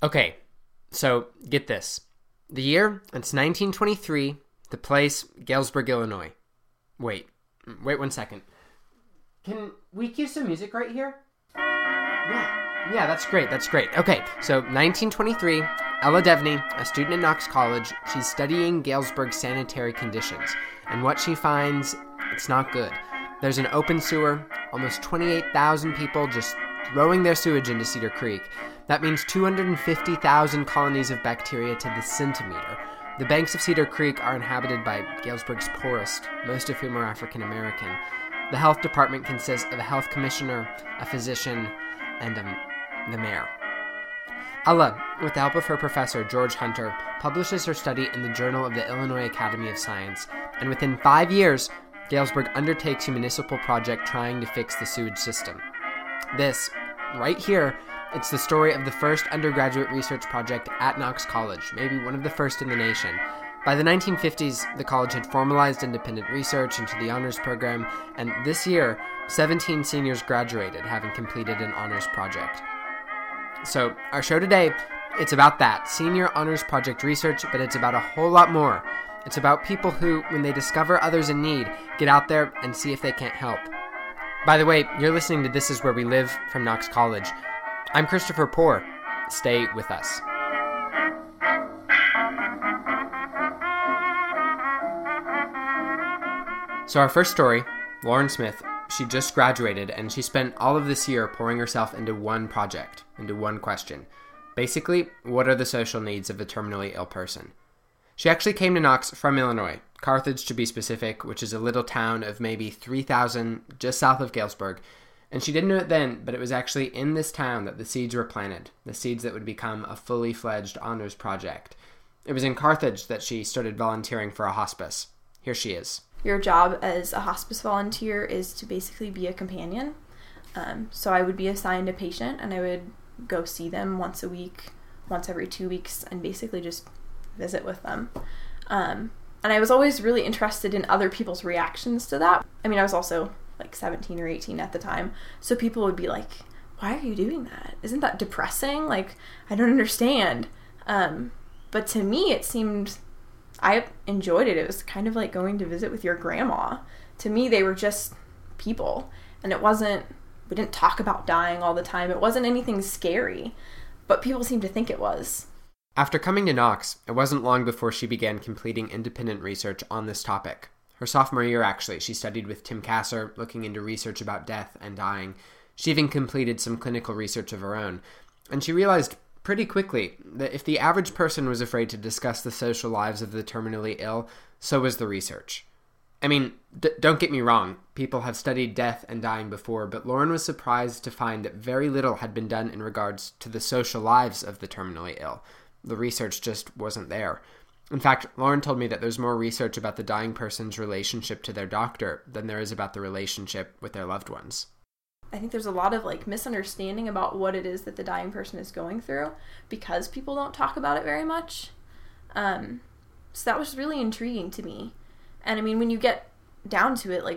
Okay, so get this. The year, it's 1923, the place, Galesburg, Illinois. Wait 1 second. Can we cue some music right here? Yeah, that's great. Okay, so 1923, Ella Devney, a student at Knox College, she's studying Galesburg's sanitary conditions, and what she finds, it's not good. There's an open sewer, almost 28,000 people just throwing their sewage into Cedar Creek. That means 250,000 colonies of bacteria to the centimeter. The banks of Cedar Creek are inhabited by Galesburg's poorest, most of whom are African American. The health department consists of a health commissioner, a physician, and the mayor. Ella, with the help of her professor, George Hunter, publishes her study in the Journal of the Illinois Academy of Science, and within 5 years, Galesburg undertakes a municipal project trying to fix the sewage system. This, right here, it's the story of the first undergraduate research project at Knox College, maybe one of the first in the nation. By the 1950s, the college had formalized independent research into the honors program, and this year, 17 seniors graduated, having completed an honors project. So, our show today, it's about that, senior honors project research, but it's about a whole lot more. It's about people who, when they discover others in need, get out there and see if they can't help. By the way, you're listening to This Is Where We Live from Knox College. I'm Christopher Poore. Stay with us. So our first story, Lauren Smith, she just graduated and she spent all of this year pouring herself into one project, into one question. Basically, what are the social needs of a terminally ill person? She actually came to Knox from Illinois, Carthage to be specific, which is a little town of maybe 3,000 just south of Galesburg. And she didn't know it then, but it was actually in this town that the seeds were planted, the seeds that would become a fully fledged honors project. It was in Carthage that she started volunteering for a hospice. Here she is. Your job as a hospice volunteer is to basically be a companion. So I would be assigned a patient and I would go see them once a week, once every 2 weeks, and basically just visit with them. And I was always really interested in other people's reactions to that. I mean, I was also like 17 or 18 at the time. So people would be like, why are you doing that? Isn't that depressing? Like, I don't understand. But to me, it seemed, I enjoyed it. It was kind of like going to visit with your grandma. To me, they were just people. And we didn't talk about dying all the time. It wasn't anything scary. But people seemed to think it was. After coming to Knox, it wasn't long before she began completing independent research on this topic. Her sophomore year, actually, she studied with Tim Kasser, looking into research about death and dying. She even completed some clinical research of her own. And she realized pretty quickly that if the average person was afraid to discuss the social lives of the terminally ill, so was the research. I mean, don't get me wrong, people have studied death and dying before, but Lauren was surprised to find that very little had been done in regards to the social lives of the terminally ill. The research just wasn't there. In fact, Lauren told me that there's more research about the dying person's relationship to their doctor than there is about the relationship with their loved ones. I think there's a lot of misunderstanding about what it is that the dying person is going through because people don't talk about it very much. So that was really intriguing to me. And I mean, when you get down to it,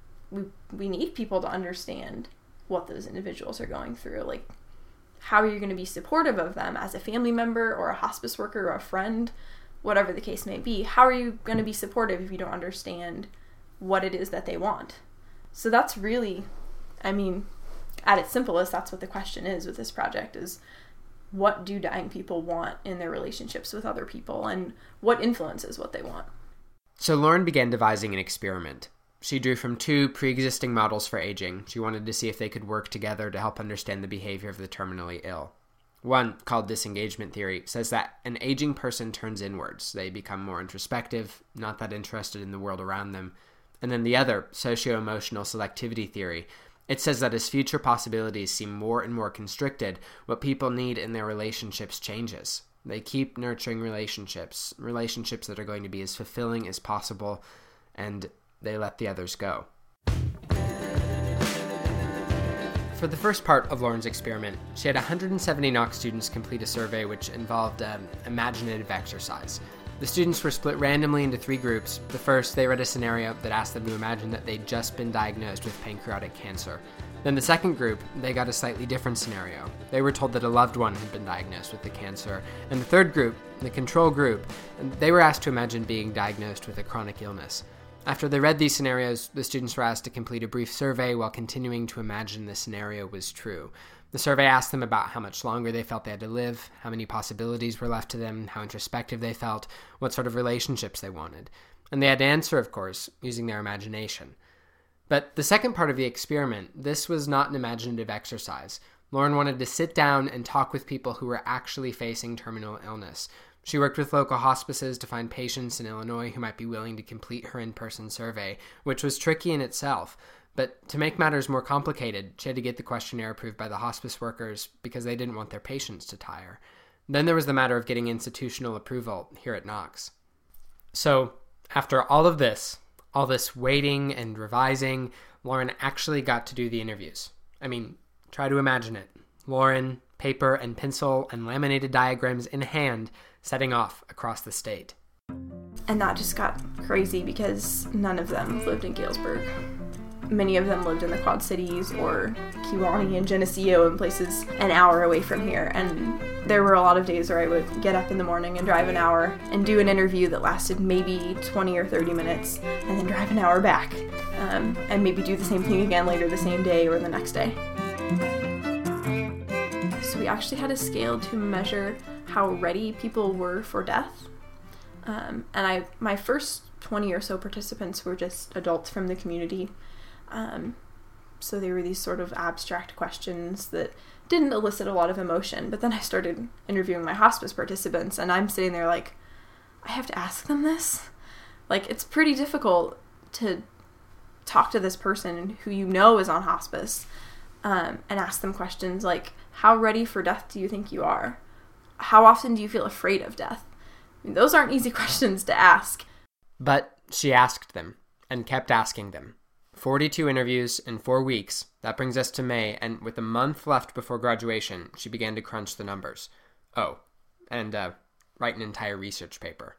we need people to understand what those individuals are going through. How are you going to be supportive of them as a family member or a hospice worker or a friend? Whatever the case may be, how are you going to be supportive if you don't understand what it is that they want? So that's really, I mean, at its simplest, that's what the question is with this project is, what do dying people want in their relationships with other people and what influences what they want? So Lauren began devising an experiment. She drew from 2 pre-existing models for aging. She wanted to see if they could work together to help understand the behavior of the terminally ill. One, called disengagement theory, says that an aging person turns inwards. They become more introspective, not that interested in the world around them. And then the other, socio-emotional selectivity theory, it says that as future possibilities seem more and more constricted, what people need in their relationships changes. They keep nurturing relationships that are going to be as fulfilling as possible, and they let the others go. For the first part of Lauren's experiment, she had 170 Knox students complete a survey which involved imaginative exercise. The students were split randomly into 3 groups. The first, they read a scenario that asked them to imagine that they'd just been diagnosed with pancreatic cancer. Then the second group, they got a slightly different scenario. They were told that a loved one had been diagnosed with the cancer. And the third group, the control group, they were asked to imagine being diagnosed with a chronic illness. After they read these scenarios, the students were asked to complete a brief survey while continuing to imagine the scenario was true. The survey asked them about how much longer they felt they had to live, how many possibilities were left to them, how introspective they felt, what sort of relationships they wanted. And they had to answer, of course, using their imagination. But the second part of the experiment, this was not an imaginative exercise. Lauren wanted to sit down and talk with people who were actually facing terminal illness. She worked with local hospices to find patients in Illinois who might be willing to complete her in-person survey, which was tricky in itself. But to make matters more complicated, she had to get the questionnaire approved by the hospice workers because they didn't want their patients to tire. Then there was the matter of getting institutional approval here at Knox. So, after all this waiting and revising, Lauren actually got to do the interviews. I mean, try to imagine it. Lauren, paper and pencil and laminated diagrams in hand, setting off across the state. And that just got crazy because none of them lived in Galesburg. Many of them lived in the Quad Cities or Kewaunee and Geneseo and places an hour away from here. And there were a lot of days where I would get up in the morning and drive an hour and do an interview that lasted maybe 20 or 30 minutes and then drive an hour back and maybe do the same thing again later the same day or the next day. So we actually had a scale to measure how ready people were for death. My first 20 or so participants were just adults from the community. So they were these sort of abstract questions that didn't elicit a lot of emotion. But then I started interviewing my hospice participants, and I'm sitting there like, I have to ask them this? Like, it's pretty difficult to talk to this person who you know is on hospice and ask them questions like, how ready for death do you think you are? How often do you feel afraid of death? I mean, those aren't easy questions to ask. But she asked them, and kept asking them. 42 interviews in 4 weeks. That brings us to May, and with a month left before graduation, she began to crunch the numbers. Oh, and write an entire research paper.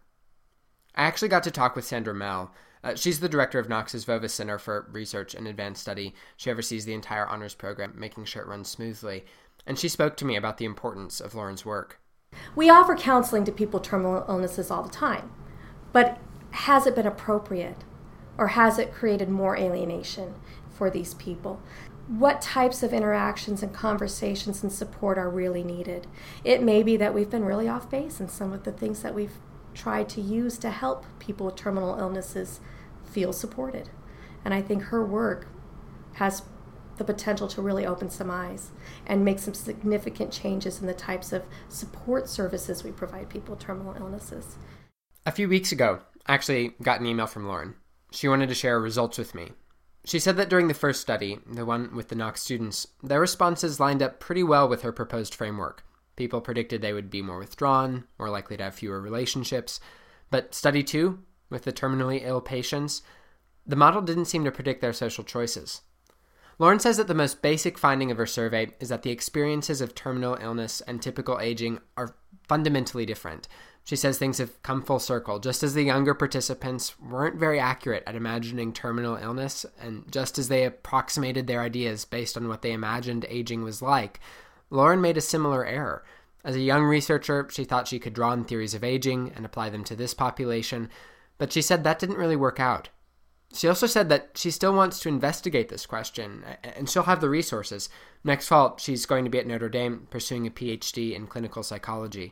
I actually got to talk with Sandra Mell. She's the director of Knox's VOVA Center for Research and Advanced Study. She oversees the entire honors program, making sure it runs smoothly. And she spoke to me about the importance of Lauren's work. We offer counseling to people with terminal illnesses all the time, but has it been appropriate? Or has it created more alienation for these people? What types of interactions and conversations and support are really needed? It may be that we've been really off base in some of the things that we've tried to use to help people with terminal illnesses feel supported. And I think her work has the potential to really open some eyes and make some significant changes in the types of support services we provide people with terminal illnesses. A few weeks ago, I actually got an email from Lauren. She wanted to share results with me. She said that during the first study, the one with the Knox students, their responses lined up pretty well with her proposed framework. People predicted they would be more withdrawn, more likely to have fewer relationships. But study 2, with the terminally ill patients, the model didn't seem to predict their social choices. Lauren says that the most basic finding of her survey is that the experiences of terminal illness and typical aging are fundamentally different. She says things have come full circle. Just as the younger participants weren't very accurate at imagining terminal illness, and just as they approximated their ideas based on what they imagined aging was like, Lauren made a similar error. As a young researcher, she thought she could draw on theories of aging and apply them to this population, but she said that didn't really work out. She also said that she still wants to investigate this question, and she'll have the resources. Next fall, she's going to be at Notre Dame pursuing a PhD in clinical psychology.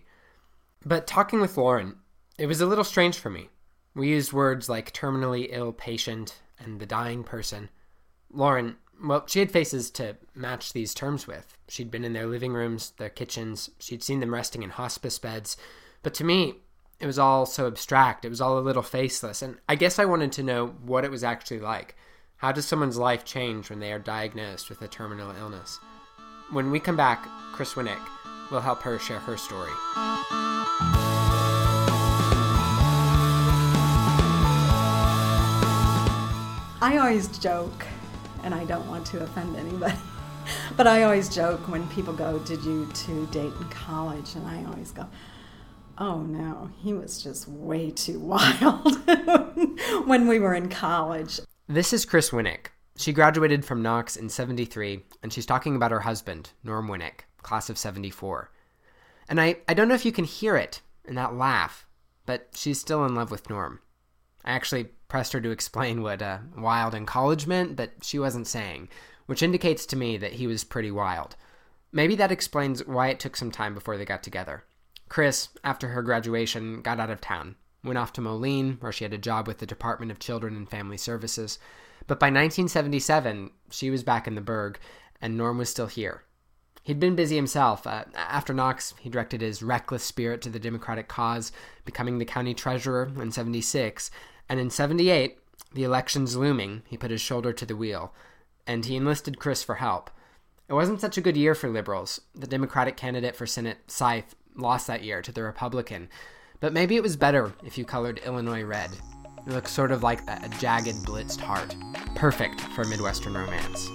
But talking with Lauren, it was a little strange for me. We used words like terminally ill patient and the dying person. Lauren, well, she had faces to match these terms with. She'd been in their living rooms, their kitchens, she'd seen them resting in hospice beds. But to me, it was all so abstract, it was all a little faceless, and I guess I wanted to know what it was actually like. How does someone's life change when they are diagnosed with a terminal illness? When we come back, Chris Winnick will help her share her story. I always joke, and I don't want to offend anybody, but I always joke when people go, "Did you two date in college?" And I always go, "Oh no, he was just way too wild when we were in college." This is Chris Winnick. She graduated from Knox in 73, and she's talking about her husband, Norm Winnick, class of 74. And I don't know if you can hear it in that laugh, but she's still in love with Norm. I actually pressed her to explain what wild in college meant, but she wasn't saying, which indicates to me that he was pretty wild. Maybe that explains why it took some time before they got together. Chris, after her graduation, got out of town, went off to Moline, where she had a job with the Department of Children and Family Services. But by 1977, she was back in the Burg, and Norm was still here. He'd been busy himself. After Knox, he directed his reckless spirit to the Democratic cause, becoming the county treasurer in 76. And in 78, the elections looming, he put his shoulder to the wheel, and he enlisted Chris for help. It wasn't such a good year for liberals. The Democratic candidate for Senate, Scythe, lost that year to the Republican. But maybe it was better if you colored Illinois red. It looks sort of like a jagged, blitzed heart. Perfect for Midwestern romance.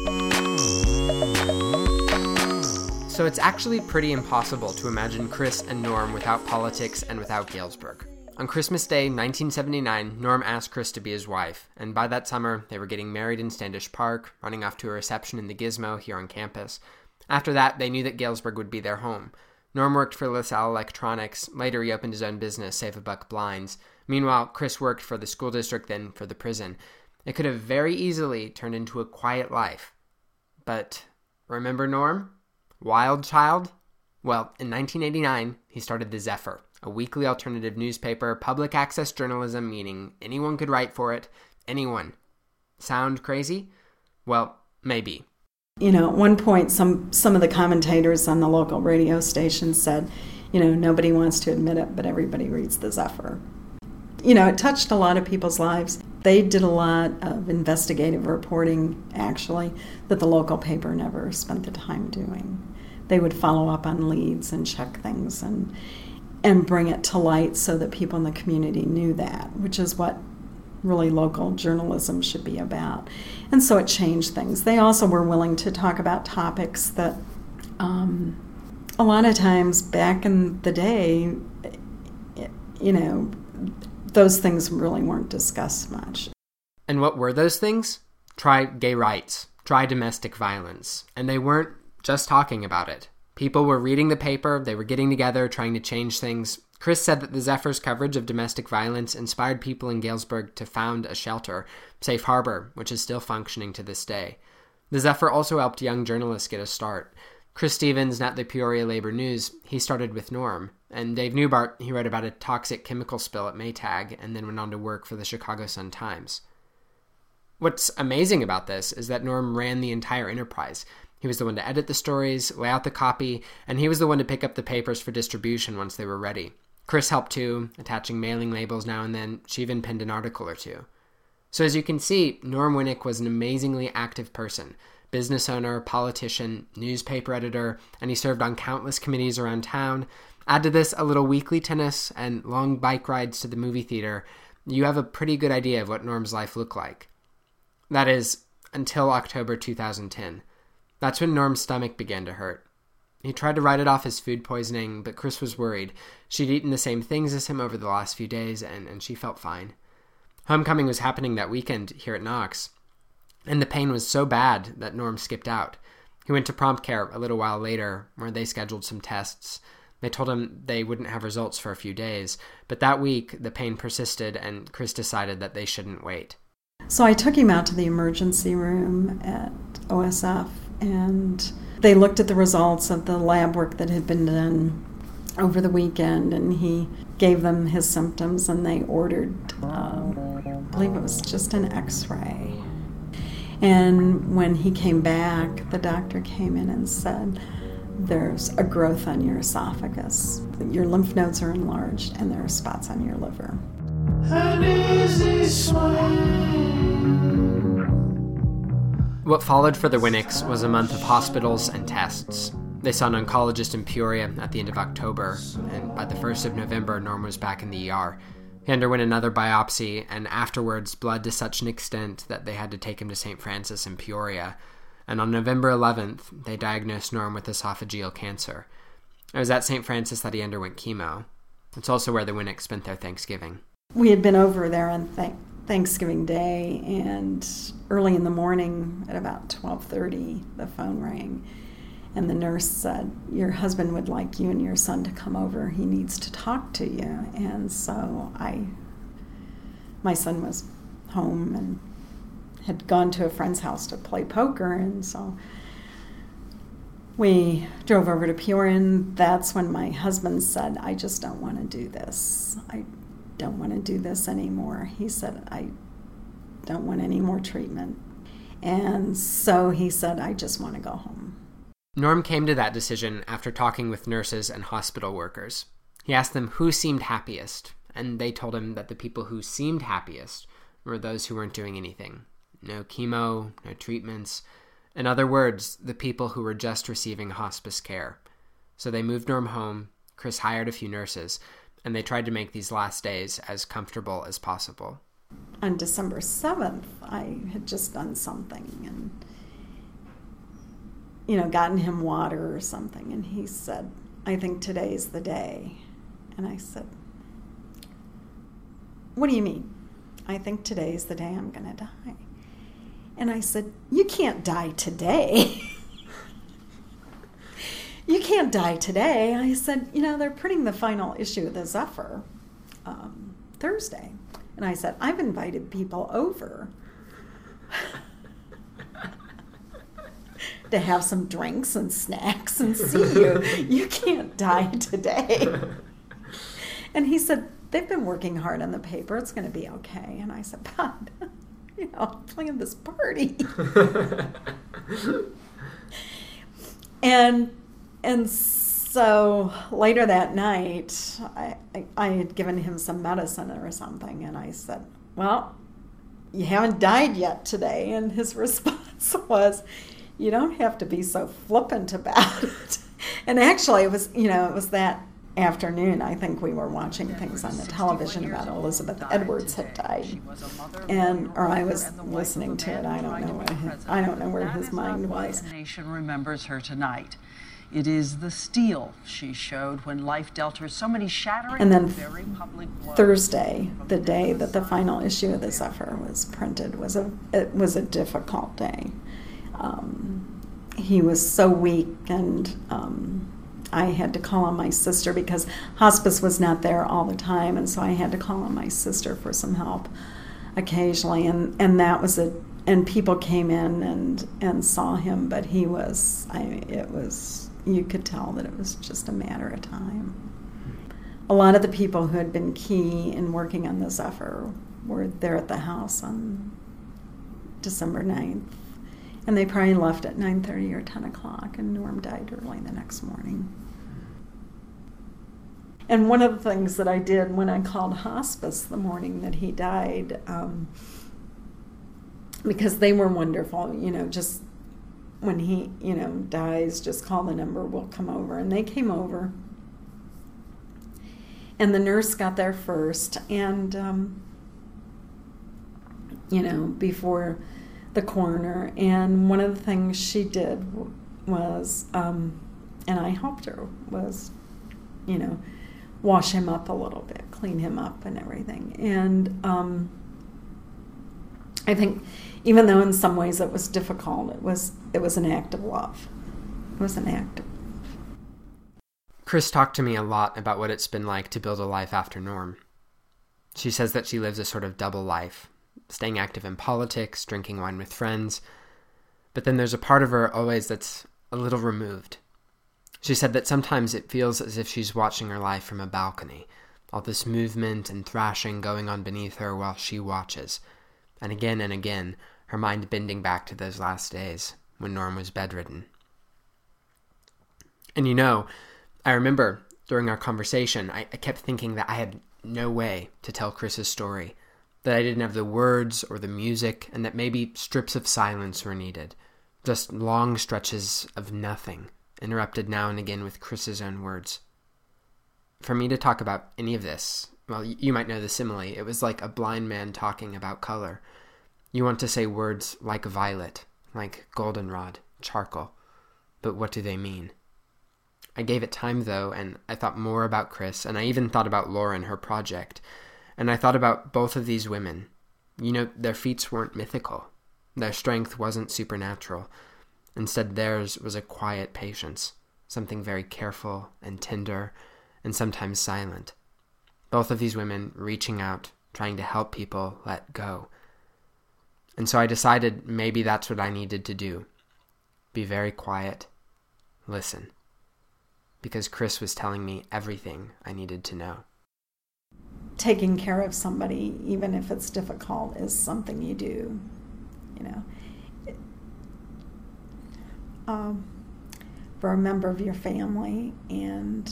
So it's actually pretty impossible to imagine Chris and Norm without politics and without Galesburg. On Christmas Day, 1979, Norm asked Chris to be his wife, and by that summer, they were getting married in Standish Park, running off to a reception in the Gizmo here on campus. After that, they knew that Galesburg would be their home. Norm worked for LaSalle Electronics. Later, he opened his own business, Save a Buck Blinds. Meanwhile, Chris worked for the school district, then for the prison. It could have very easily turned into a quiet life. But remember Norm? Wild child? Well, in 1989, he started The Zephyr, a weekly alternative newspaper, public access journalism, meaning anyone could write for it. Anyone. Sound crazy? Well, maybe. At one point, some of the commentators on the local radio station said, nobody wants to admit it, but everybody reads The Zephyr. It touched a lot of people's lives. They did a lot of investigative reporting, actually, that the local paper never spent the time doing. They would follow up on leads and check things and bring it to light so that people in the community knew that, which is what really local journalism should be about. And so it changed things. They also were willing to talk about topics that a lot of times back in the day, those things really weren't discussed much. And what were those things? Try gay rights, try domestic violence. And they weren't just talking about it. People were reading the paper, they were getting together, trying to change things. Chris said that the Zephyr's coverage of domestic violence inspired people in Galesburg to found a shelter, Safe Harbor, which is still functioning to this day. The Zephyr also helped young journalists get a start. Chris Stevens, at the Peoria Labor News, he started with Norm. And Dave Newbart, he wrote about a toxic chemical spill at Maytag and then went on to work for the Chicago Sun-Times. What's amazing about this is that Norm ran the entire enterprise. He was the one to edit the stories, lay out the copy, and he was the one to pick up the papers for distribution once they were ready. Chris helped too, attaching mailing labels now and then. She even penned an article or two. So as you can see, Norm Winnick was an amazingly active person. Business owner, politician, newspaper editor, and he served on countless committees around town. Add to this a little weekly tennis and long bike rides to the movie theater, you have a pretty good idea of what Norm's life looked like. That is, until October 2010. That's when Norm's stomach began to hurt. He tried to write it off as food poisoning, but Chris was worried. She'd eaten the same things as him over the last few days, and she felt fine. Homecoming was happening that weekend here at Knox, and the pain was so bad that Norm skipped out. He went to prompt care a little while later, where they scheduled some tests. They told him they wouldn't have results for a few days, but that week the pain persisted, and Chris decided that they shouldn't wait. So I took him out to the emergency room at OSF, and they looked at the results of the lab work that had been done over the weekend, and he gave them his symptoms, and they ordered, I believe it was just an x-ray. And when he came back, the doctor came in and said, there's a growth on your esophagus. Your lymph nodes are enlarged, and there are spots on your liver. What followed for the Winnicks was a month of hospitals and tests. They saw an oncologist in Peoria at the end of October, and by the 1st of November, Norm was back in the ER. He underwent another biopsy, and afterwards bled to such an extent that they had to take him to St. Francis in Peoria. And on November 11th, they diagnosed Norm with esophageal cancer. It was at St. Francis that he underwent chemo. It's also where the Winnicks spent their Thanksgiving. We had been over there on Thanksgiving Day, and early in the morning at about 12:30, the phone rang, and the nurse said, "Your husband would like you and your son to come over. He needs to talk to you." And so my son was home and had gone to a friend's house to play poker, and so we drove over to Peoria, and that's when my husband said, "I just don't want to do this. I don't want to do this anymore." He said, "I don't want any more treatment." And so he said, "I just want to go home." Norm came to that decision after talking with nurses and hospital workers. He asked them who seemed happiest, and they told him that the people who seemed happiest were those who weren't doing anything. No chemo, no treatments. In other words, the people who were just receiving hospice care. So they moved Norm home, Chris hired a few nurses, and they tried to make these last days as comfortable as possible. On December 7th, I had just done something and, gotten him water or something. And he said, "I think today's the day." And I said, "What do you mean?" "I think today's the day I'm going to die." And I said, "You can't die today." "You can't die today." I said, "They're printing the final issue of the Zephyr Thursday." And I said, "I've invited people over to have some drinks and snacks and see you. You can't die today." And he said, "They've been working hard on the paper. It's going to be okay." And I said, "God, plan this party." And so later that night, I had given him some medicine or something, and I said, "Well, you haven't died yet today." And his response was, "You don't have to be so flippant about it." And actually, it was that afternoon, I think we were watching things on the television about Elizabeth Edwards had died, or I was listening to it. I don't know where his mind was. The nation remembers her tonight. It is the steel she showed when life dealt her so many shattering and then very public blows. Thursday, the day that the final issue of the Zephyr was printed, was a difficult day. He was so weak, and I had to call on my sister because hospice was not there all the time, and so I had to call on my sister for some help occasionally, and that was it. And people came in and saw him, but you could tell that it was just a matter of time. A lot of the people who had been key in working on the Zephyr were there at the house on December 9th, and they probably left at 9:30 or 10 o'clock, and Norm died early the next morning. And one of the things that I did when I called hospice the morning that he died, because they were wonderful, just when he, dies, just call the number, we'll come over. And they came over. And the nurse got there first, and, before the coroner. And one of the things she did was, and I helped her, was, wash him up a little bit, clean him up and everything. And I think even though in some ways it was difficult, it was an act of love. It was an act of love. Chris talked to me a lot about what it's been like to build a life after Norm. She says that she lives a sort of double life, staying active in politics, drinking wine with friends, but then there's a part of her always that's a little removed. She said that sometimes it feels as if she's watching her life from a balcony, all this movement and thrashing going on beneath her while she watches, and again, her mind bending back to those last days when Norm was bedridden. And I remember during our conversation, I kept thinking that I had no way to tell Chris's story, that I didn't have the words or the music, and that maybe strips of silence were needed, just long stretches of nothing, interrupted now and again with Chris's own words. For me to talk about any of this, well, you might know the simile, it was like a blind man talking about color. You want to say words like violet, like goldenrod, charcoal, but what do they mean? I gave it time, though, and I thought more about Chris, and I even thought about Lauren, her project, and I thought about both of these women, Their feats weren't mythical. Their strength wasn't supernatural. Instead, theirs was a quiet patience, something very careful and tender, and sometimes silent. Both of these women reaching out, trying to help people let go. And so I decided maybe that's what I needed to do. Be very quiet. Listen. Because Chris was telling me everything I needed to know. Taking care of somebody, even if it's difficult, is something you do, for a member of your family, and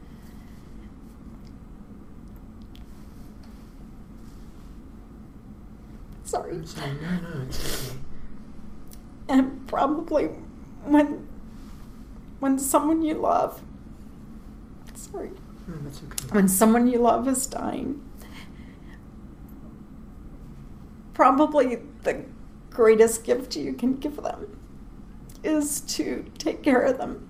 sorry. I'm sorry. No, it's okay. And probably when someone you love, sorry. No, that's okay. When someone you love is dying, probably the greatest gift you can give them is to take care of them.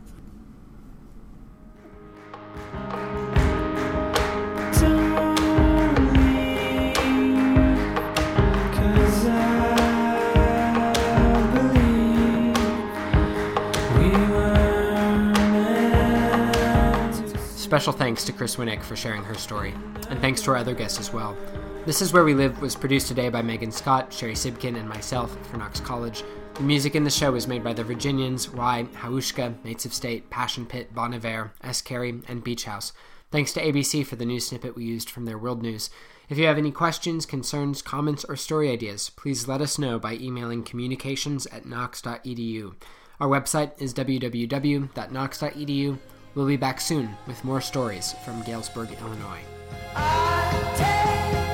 Special thanks to Chris Winnick for sharing her story, and thanks to our other guests as well. This Is Where We Live was produced today by Megan Scott, Sherry Sibkin, and myself for Knox College. The music in the show was made by The Virginians, Rye, Hauschka, Mates of State, Passion Pit, Bon Iver, S. Carey, and Beach House. Thanks to ABC for the news snippet we used from their World News. If you have any questions, concerns, comments, or story ideas, please let us know by emailing communications@knox.edu. Our website is www.knox.edu. We'll be back soon with more stories from Galesburg, Illinois.